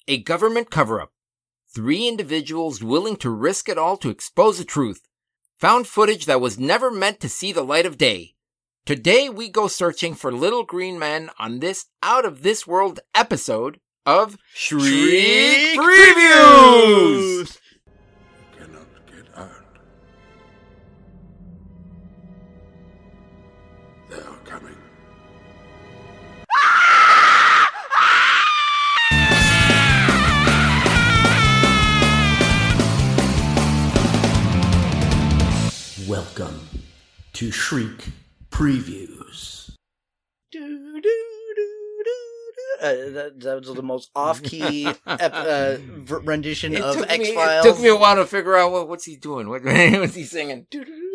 A government cover-up. 3 individuals willing to risk it all to expose the truth. Found footage that was never meant to see the light of day. Today we go searching for little green men on this out-of-this-world episode of Shriek Previews! You cannot get out. They are coming. Welcome to Shriek Previews. That was the most off-key rendition of X-Files. It took me a while to figure out what's he doing. What's he singing?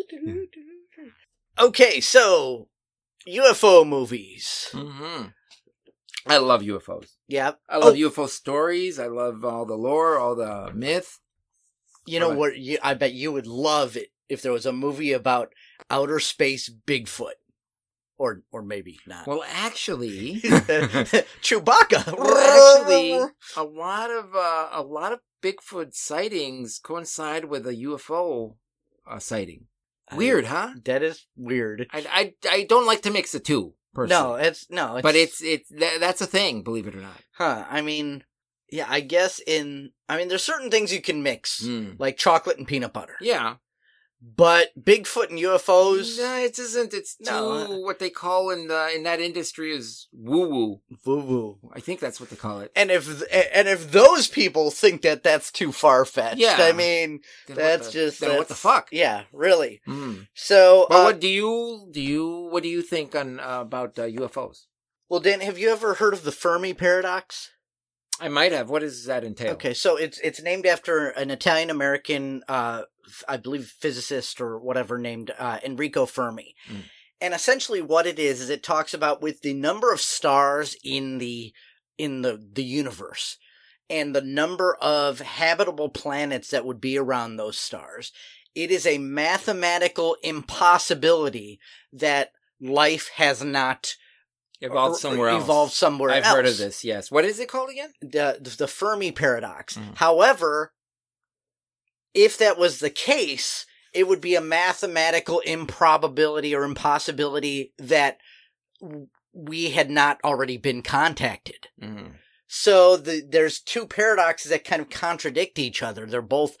Okay, so UFO movies. Mm-hmm. I love UFOs. Yeah, I love UFO stories. I love all the lore, all the myth. You know what? I bet you would love it if there was a movie about outer space Bigfoot. Or maybe not. Well, actually, Chewbacca. Well, actually, a lot of Bigfoot sightings coincide with a UFO sighting. Weird, huh? That is weird. I don't like to mix the two. Personally. But that's a thing. Believe it or not. Huh? I mean, yeah. I guess there's certain things you can mix, like chocolate and peanut butter. Yeah. But Bigfoot and UFOs? No, it isn't. It's what they call in that industry is woo-woo. Woo-woo. I think that's what they call it. And if those people think that that's too far-fetched, yeah. I mean, what the fuck? Yeah, really. Mm. So, but what do you think about UFOs? Well, Dan, have you ever heard of the Fermi paradox? I might have. What does that entail? Okay, so it's named after an Italian-American, I believe, physicist or whatever named Enrico Fermi. Mm. And essentially what it is it talks about with the number of stars in the universe and the number of habitable planets that would be around those stars. It is a mathematical impossibility that life has not evolved somewhere else. I've heard of this, yes. What is it called again? The Fermi paradox. Mm. However, if that was the case, it would be a mathematical improbability or impossibility that we had not already been contacted. Mm. So there's two paradoxes that kind of contradict each other. They're both,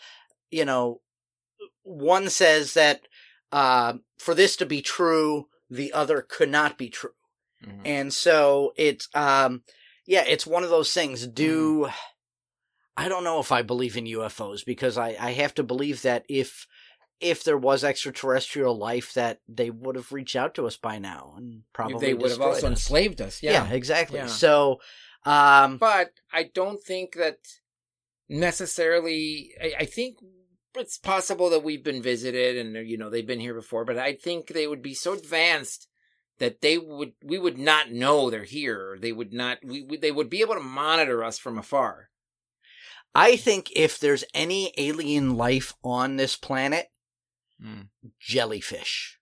one says that for this to be true, the other could not be true. Mm-hmm. And so it's one of those things. I don't know if I believe in UFOs because I have to believe that if there was extraterrestrial life that they would have reached out to us by now and probably they would have also enslaved us. Yeah, exactly. Yeah. So, but I don't think that necessarily. I think it's possible that we've been visited and they've been here before, but I think they would be so advanced that we would not know they're here. They would not. They would be able to monitor us from afar. I think if there's any alien life on this planet, jellyfish.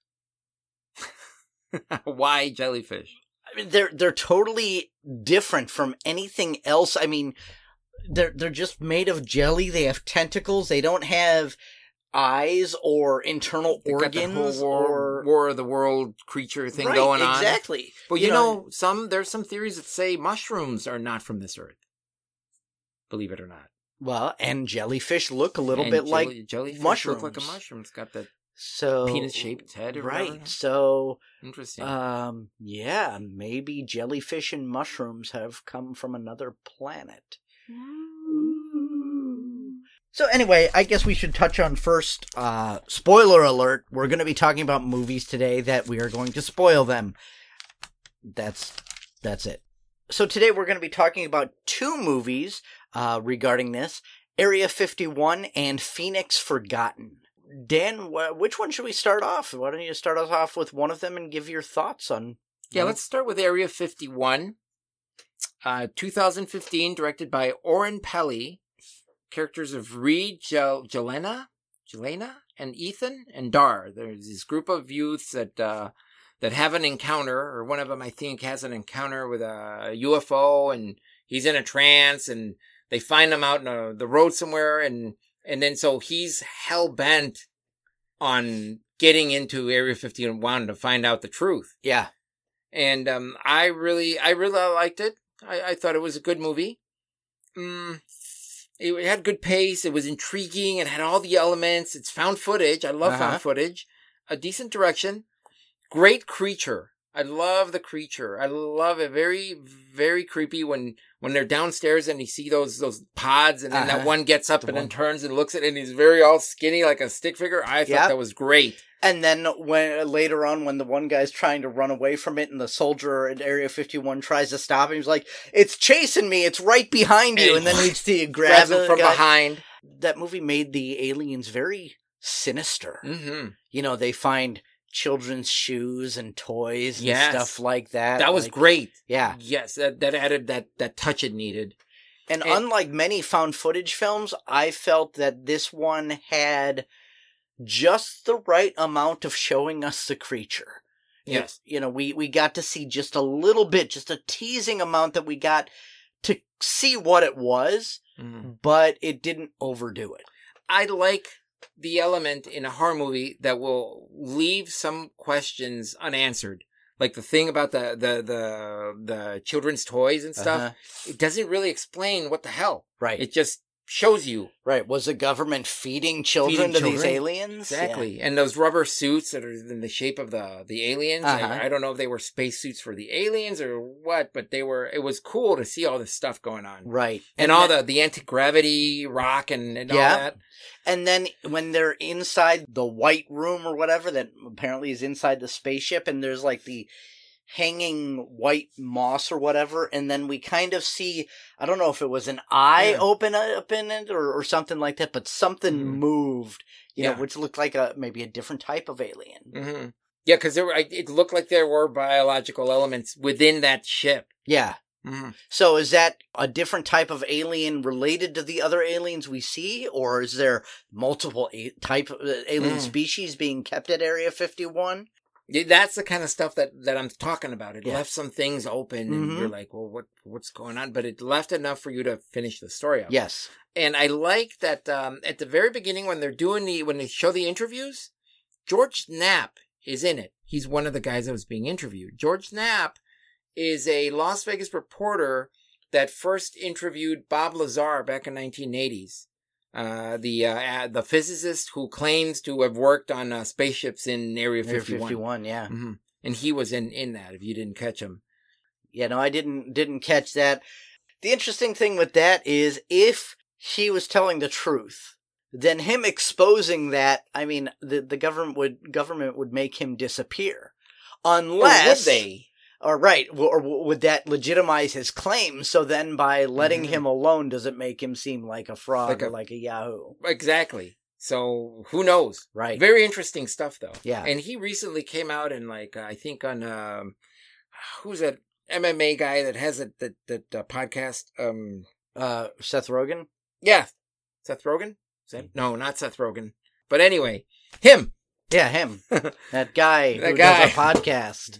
Why jellyfish? I mean, they're totally different from anything else. I mean, they're just made of jelly. They have tentacles. They don't have eyes or internal organs got the whole war of the world creature thing going on. Exactly. But there's some theories that say mushrooms are not from this earth. Believe it or not. Well, and jellyfish look a little bit like jellyfish mushrooms. Look like a mushroom. It's got that So penis-shaped head, or right? whatever. So interesting. Yeah, maybe jellyfish and mushrooms have come from another planet. So anyway, I guess we should touch on first. Spoiler alert: we're going to be talking about movies today that we are going to spoil them. That's it. So today we're going to be talking about two movies regarding this: Area 51 and Phoenix Forgotten. Dan, which one should we start off? Why don't you start us off with one of them and give your thoughts on... Yeah, let's start with Area 51. 2015, directed by Oren Peli. Characters of Reed, Jelena, and Ethan, and Dar. There's this group of youths that have an encounter, or one of them, I think, has an encounter with a UFO, and he's in a trance, and they find him out in the road somewhere, and then so he's hell bent on getting into Area 51 to find out the truth. Yeah. And I really liked it. I thought it was a good movie. It had good pace. It was intriguing. It had all the elements. It's found footage. I love found footage. A decent direction. Great creature. I love the creature. I love it. Very, very creepy when they're downstairs and you see those pods, and then that one gets up and then turns and looks at it, and he's very all skinny like a stick figure. I thought that was great. And then when later on, when the one guy's trying to run away from it, and the soldier in Area 51 tries to stop him, he's like, "It's chasing me! It's right behind you!" And then he grabs him from behind. That movie made the aliens very sinister. Mm-hmm. You know, they find children's shoes and toys and stuff like that. That was great. Yeah. Yes, that added that touch it needed. And unlike many found footage films, I felt that this one had just the right amount of showing us the creature. Yes. You know, we got to see just a little bit, just a teasing amount that we got to see what it was, but it didn't overdo it. I like the element in a horror movie that will leave some questions unanswered. Like the thing about the children's toys and stuff. It doesn't really explain what the hell. Right. It just shows you. Right. Was the government feeding children to these aliens? Exactly. Yeah. And those rubber suits that are in the shape of the aliens. I don't know if they were space suits for the aliens or what, but it was cool to see all this stuff going on. Right. And all the anti-gravity rock and all that. And then when they're inside the white room or whatever that apparently is inside the spaceship, and there's like the hanging white moss or whatever, and then we kind of see, I don't know if it was an eye open up in it or something like that, but something moved, you know, which looked like maybe a different type of alien. Mm-hmm. Yeah, because it looked like there were biological elements within that ship. Yeah. Mm-hmm. So is that a different type of alien related to the other aliens we see, or is there multiple type of alien species being kept at Area 51? That's the kind of stuff that I'm talking about. It left some things open, and you're like, well, what's going on? But it left enough for you to finish the story up. Yes. And I like that at the very beginning when they show the interviews, George Knapp is in it. He's one of the guys that was being interviewed. George Knapp is a Las Vegas reporter that first interviewed Bob Lazar back in 1980s. The physicist who claims to have worked on spaceships in Area 51. 51, yeah. Mm-hmm. And he was in that, if you didn't catch him. Yeah, no, I didn't catch that. The interesting thing with that is if he was telling the truth, then him exposing that, I mean, the government would make him disappear. Unless... Or would they? Or right, or would that legitimize his claim? So then by letting him alone, does it make him seem like a fraud or like a Yahoo? Exactly. So who knows? Right. Very interesting stuff though. Yeah. And he recently came out and I think on, who's that MMA guy that has that podcast? Seth Rogen? Yeah. Seth Rogen? No, not Seth Rogen. But anyway, him. Yeah, him. That guy who does a podcast.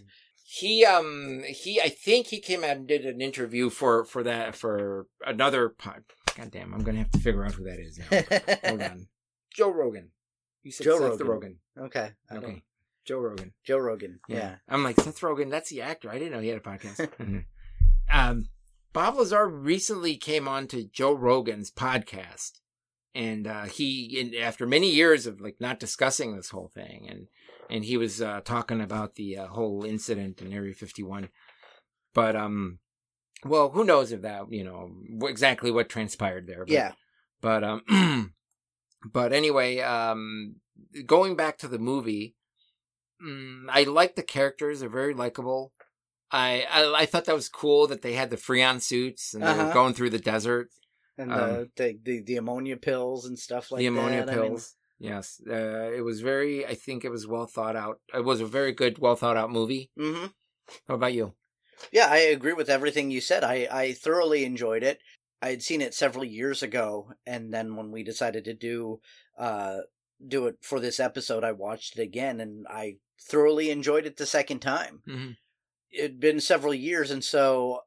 I think he came out and did an interview for another pod. God damn, I'm going to have to figure out who that is now. Hold on. Joe Rogan. You said Seth Rogen. Okay. Joe Rogan. Joe Rogan. Yeah. I'm like, Seth Rogen, that's the actor. I didn't know he had a podcast. Bob Lazar recently came on to Joe Rogan's podcast. And after many years of like not discussing this whole thing, and he was talking about the whole incident in Area 51. But well, who knows if that, you know, exactly what transpired there. But, yeah. But but anyway, going back to the movie, I like the characters; they're very likable. I thought that was cool that they had the Freon suits and they were going through the desert. And the ammonia pills and stuff like that. The ammonia pills. Yes. It was I think it was well thought out. It was a very good, well thought out movie. Mm-hmm. How about you? Yeah, I agree with everything you said. I thoroughly enjoyed it. I had seen it several years ago, and then when we decided to do it for this episode, I watched it again, and I thoroughly enjoyed it the second time. Mm-hmm. It'd been several years, and so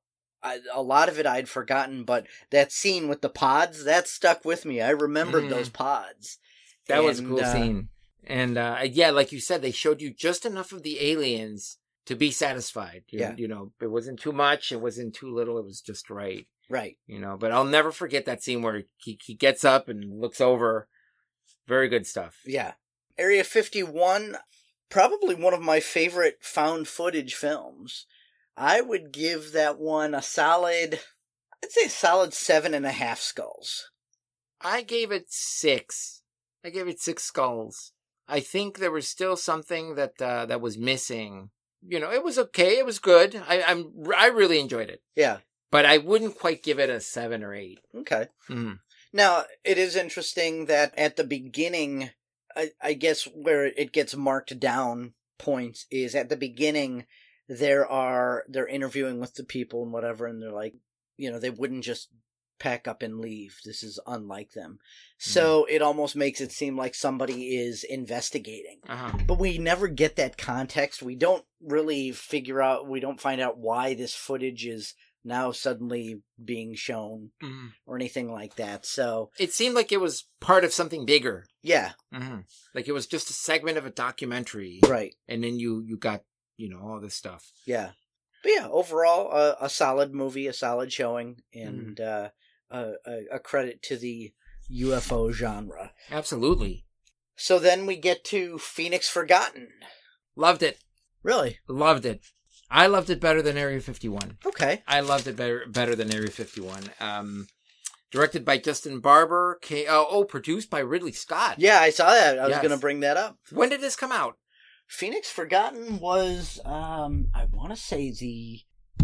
a lot of it I'd forgotten, but that scene with the pods, that stuck with me. I remembered those pods. That was a cool scene. And yeah, like you said, they showed you just enough of the aliens to be satisfied. You know, it wasn't too much, it wasn't too little, it was just right. Right. You know, but I'll never forget that scene where he gets up and looks over. Very good stuff. Yeah. Area 51, probably one of my favorite found footage films. I would give that one I'd say a solid 7.5 skulls. I gave it 6. I gave it 6 skulls. I think there was still something that was missing. You know, it was okay. It was good. I really enjoyed it. Yeah. But I wouldn't quite give it a 7 or 8. Okay. Mm-hmm. Now, it is interesting that at the beginning, I guess where it gets marked down points is at the beginning, they're interviewing with the people and whatever, and they're like, you know, they wouldn't just pack up and leave. This is unlike them. So it almost makes it seem like somebody is investigating. Uh-huh. But we never get that context. We don't really we don't find out why this footage is now suddenly being shown or anything like that. So it seemed like it was part of something bigger. Yeah. Mm-hmm. Like it was just a segment of a documentary. Right. And then you got, you know, all this stuff. Yeah. But yeah, overall, a solid movie, a solid showing, and a credit to the UFO genre. Absolutely. So then we get to Phoenix Forgotten. Loved it. Really? Loved it. I loved it better than Area 51. Okay. I loved it better than Area 51. Directed by Justin Barber. Produced by Ridley Scott. Yeah, I saw that. I was going to bring that up. When did this come out? Phoenix Forgotten was, I want to say the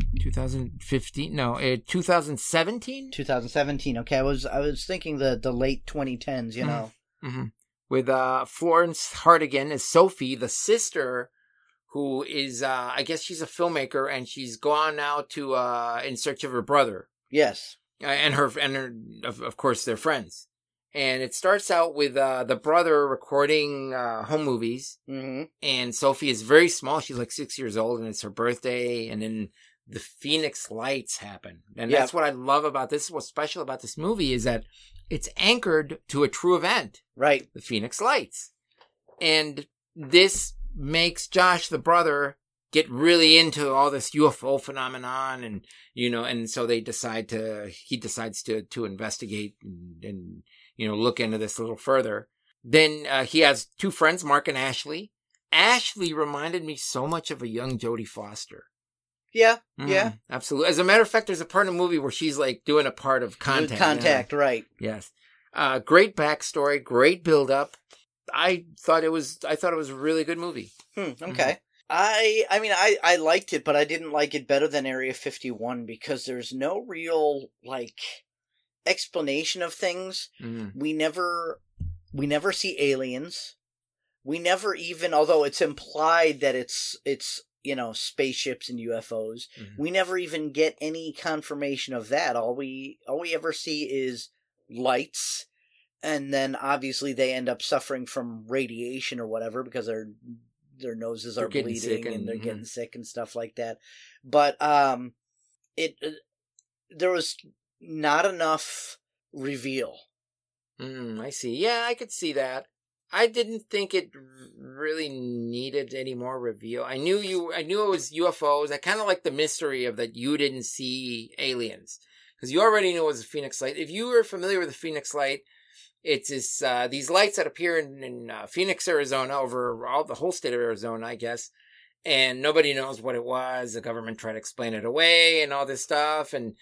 2015. No, 2017. 2017. Okay, I was thinking the late 2010s. You know, with Florence Hartigan as Sophie, the sister, who is I guess she's a filmmaker, and she's gone now to in search of her brother. Yes, and her of course they're friends. And it starts out with the brother recording home movies. Mm-hmm. And Sophie is very small. She's like 6 years old, and it's her birthday. And then the Phoenix Lights happen. And that's what I love about this. What's special about this movie is that it's anchored to a true event. Right. The Phoenix Lights. And this makes Josh, the brother, get really into all this UFO phenomenon. And, you know, and so he decides to investigate and you know, look into this a little further. Then he has 2 friends, Mark and Ashley. Ashley reminded me so much of a young Jodie Foster. Yeah, yeah. Absolutely. As a matter of fact, there's a part of the movie where she's like doing a part of Contact. Contact, right. Yes. Great backstory, great build-up. I thought it was a really good movie. Okay. I mean, I liked it, but I didn't like it better than Area 51 because there's no real, like, explanation of things. We never see aliens. We never even, although it's implied that it's you know, spaceships and UFOs, we never even get any confirmation of that. All we ever see is lights, and then obviously they end up suffering from radiation or whatever because their noses are bleeding and they're getting sick and stuff like that. But there was not enough reveal. I see. Yeah, I could see that. I didn't think it really needed any more reveal. I knew it was UFOs. I kind of like the mystery of that you didn't see aliens because you already knew it was a Phoenix Light. If you were familiar with the Phoenix Light, it's these lights that appear in Phoenix, Arizona, over the whole state of Arizona, I guess. And nobody knows what it was. The government tried to explain it away and all this stuff. And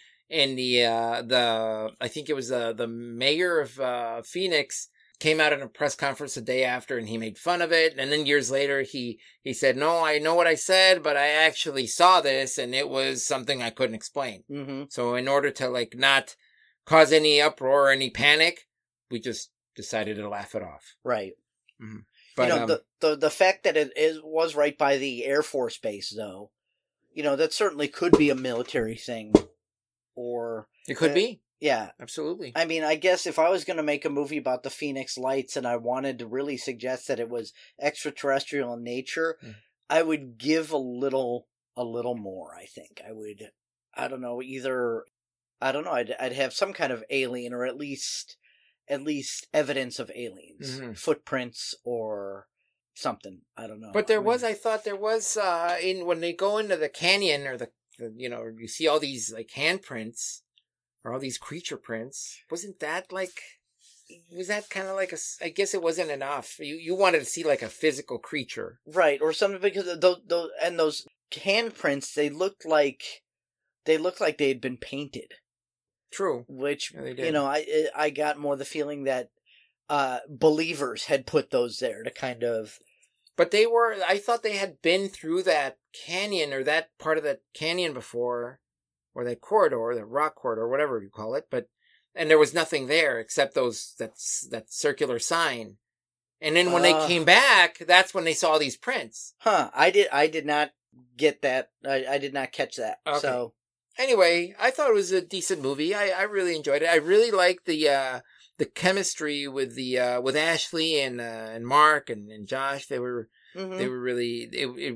I think it was the mayor of Phoenix came out in a press conference the day after and he made fun of it. And then years later, he said, no, I know what I said, but I actually saw this and it was something I couldn't explain. Mm-hmm. So in order to like not cause any uproar or any panic, we just decided to laugh it off. Right. Mm-hmm. But, you know, the fact that it was right by the Air Force Base, though, you know, that certainly could be a military thing. Or it could be. Yeah. Absolutely. I mean, I guess if I was going to make a movie about the Phoenix Lights and I wanted to really suggest that it was extraterrestrial in nature, I would give a little more, I think. I don't know, either, I don't know, I'd have some kind of alien, or at least evidence of aliens, footprints or something. I don't know. But I thought there was, when they go into the canyon, or the you see all these like handprints or all these creature prints. Wasn't that like? Was that kind of like I guess it wasn't enough. You wanted to see like a physical creature, right, or something, because those handprints, they looked like they had been painted. True. Which, yeah, they did. I got more the feeling that believers had put those there to kind of. But I thought they had been through that canyon, or that part of that canyon before, or that corridor, that rock corridor, whatever you call it. And there was nothing there except that circular sign. And then when they came back, that's when they saw these prints. Huh. I did not get that. I did not catch that. Okay. So. Anyway, I thought it was a decent movie. I really enjoyed it. I really liked the chemistry with with Ashley and Mark and Josh. They were really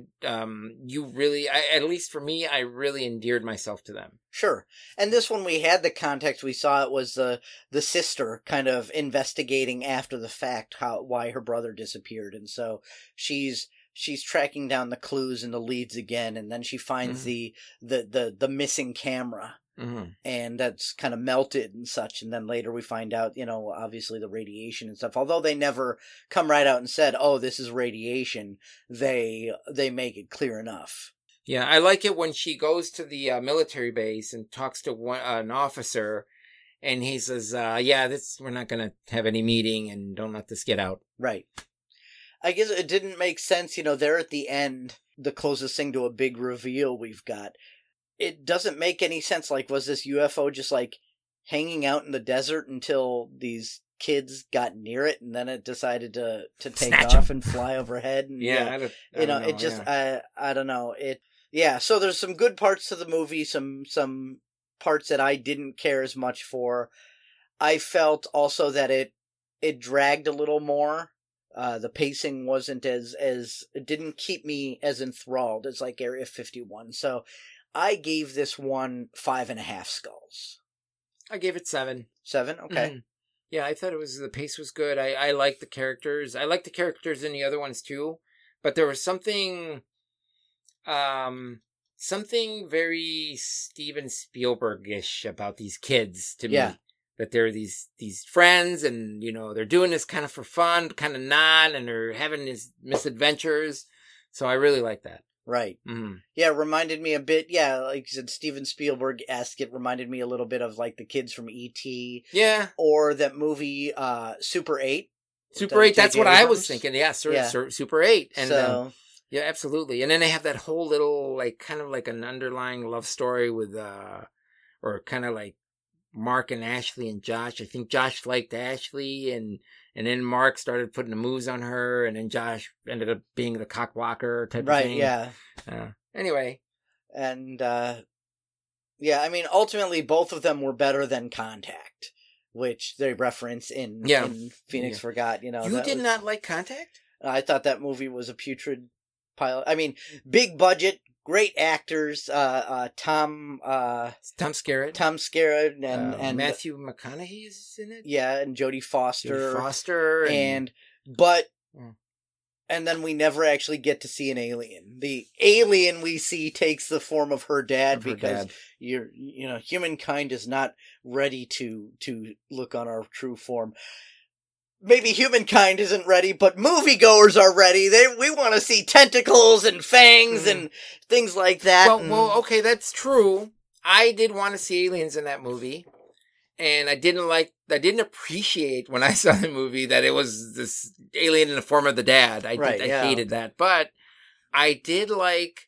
at least for me, I really endeared myself to them. Sure. And this one, we had the context. We saw it was the sister kind of investigating after the fact why her brother disappeared, and so she's tracking down the clues and the leads again, and then she finds the missing camera, and that's kind of melted and such. And then later we find out, obviously the radiation and stuff. Although they never come right out and said, "Oh, this is radiation," they make it clear enough. Yeah, I like it when she goes to the military base and talks to an officer, and he says, we're not going to have any meeting, and don't let this get out." Right. I guess it didn't make sense, there at the end, the closest thing to a big reveal we've got. It doesn't make any sense. Like, was this UFO just, like, hanging out in the desert until these kids got near it, and then it decided to take Snatch off them. and fly overhead? And, I don't know, it just, I don't know. So there's some good parts to the movie, some parts that I didn't care as much for. I felt also that it dragged a little more. The pacing wasn't as it didn't keep me as enthralled as like Area 51. So I gave this one 5.5 skulls. I gave it 7. 7? Okay. Yeah, I thought the pace was good. I liked the characters. I liked the characters in the other ones too, but there was something very Steven Spielberg-ish about these kids to me. That they're these friends, and they're doing this kind of for fun, kind of not, and they're having these misadventures. So I really like that. Right. Mm-hmm. Yeah, it reminded me a bit. Yeah, like you said, Steven Spielberg-esque. It reminded me a little bit of like the kids from E.T. Yeah. Or that movie Super 8. Super 8. That's what I was thinking. Yeah, Super 8. And yeah, absolutely. And then they have that whole little like kind of like an underlying love story with or kind of like Mark and Ashley and Josh. I think Josh liked Ashley, and then Mark started putting the moves on her, and then Josh ended up being the cock blocker type of thing. Right, yeah. Anyway. And, I mean, ultimately, both of them were better than Contact, which they reference in Phoenix Forgot. You did not like Contact? I thought that movie was a putrid pilot. I mean, big budget, great actors, Tom Skerritt and Matthew McConaughey is in it. Yeah, and Jodie Foster. And then we never actually get to see an alien. The alien we see takes the form of her dad because humankind is not ready to look on our true form. Maybe humankind isn't ready, but moviegoers are ready. We want to see tentacles and fangs and things like that. Well, okay, that's true. I did want to see aliens in that movie, and I didn't appreciate when I saw the movie that it was this alien in the form of the dad. I hated that, but I did like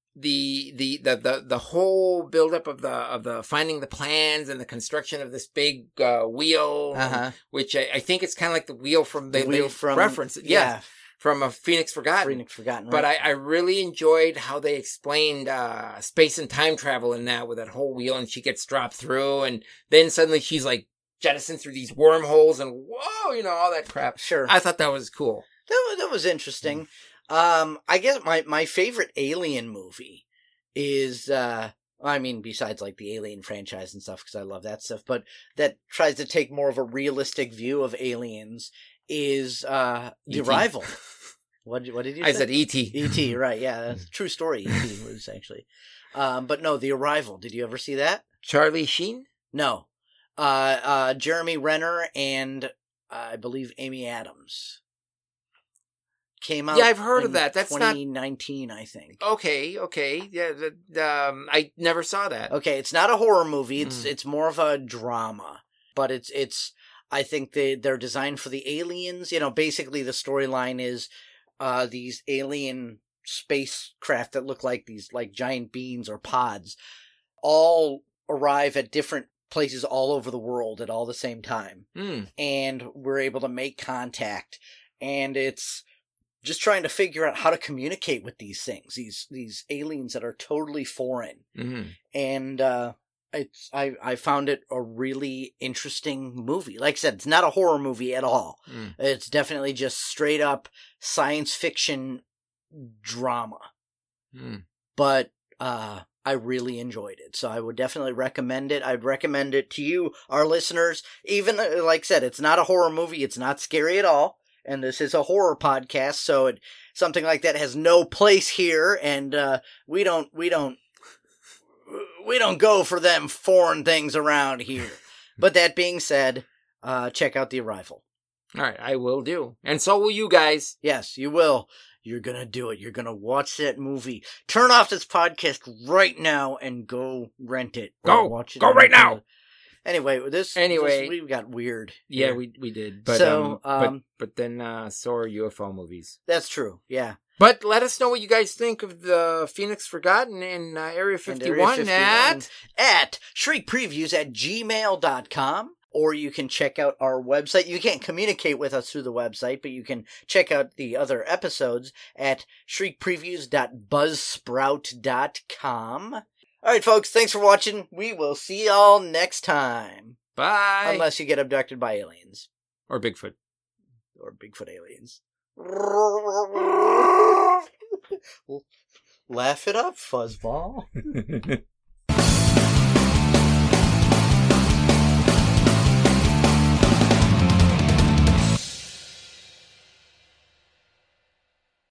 the whole buildup of the finding the plans and the construction of this big wheel, which I think it's kind of like the wheel from the reference, from a Phoenix Forgotten. Right. But I really enjoyed how they explained space and time travel in that with that whole wheel, and she gets dropped through, and then suddenly she's like jettisoned through these wormholes, and whoa, all that crap. Sure, I thought that was cool. That was interesting. I guess my favorite alien movie is I mean, besides like the Alien franchise and stuff, because I love that stuff, but that tries to take more of a realistic view of aliens is The Arrival. What did you say? I said E.T. E.T., right, yeah, that's a true story, E.T. was actually. But no, The Arrival, did you ever see that? Charlie Sheen? No. Jeremy Renner and I believe Amy Adams. Came out. Yeah, I've heard in of that. That's 2019, I think. Okay. Yeah, I never saw that. Okay, it's not a horror movie. It's more of a drama, but it's. I think they're designed for the aliens. You know, basically the storyline is these alien spacecraft that look like these like giant beans or pods, all arrive at different places all over the world at all the same time, and we're able to make contact, and it's just trying to figure out how to communicate with these things, these aliens that are totally foreign. And I found it a really interesting movie. Like I said, it's not a horror movie at all. It's definitely just straight up science fiction drama. But I really enjoyed it, so I would definitely recommend it. I'd recommend it to you, our listeners. Even like I said, it's not a horror movie. It's not scary at all. And this is a horror podcast, so something like that has no place here. And we don't go for them foreign things around here. But that being said, check out The Arrival. All right, I will do, and so will you guys. Yes, you will. You're gonna do it. You're gonna watch that movie. Turn off this podcast right now and go rent it. Watch it. Go right now. Anyway, we got weird. Yeah, we did. But but then so are UFO movies. That's true. Yeah. But let us know what you guys think of the Phoenix Forgotten in Area 51, at shriekpreviews@gmail.com. Or you can check out our website. You can't communicate with us through the website, but you can check out the other episodes at shriekpreviews.buzzsprout.com. All right, folks, thanks for watching. We will see y'all next time. Bye. Unless you get abducted by aliens. Or Bigfoot. Or Bigfoot aliens. Laugh it up, fuzzball.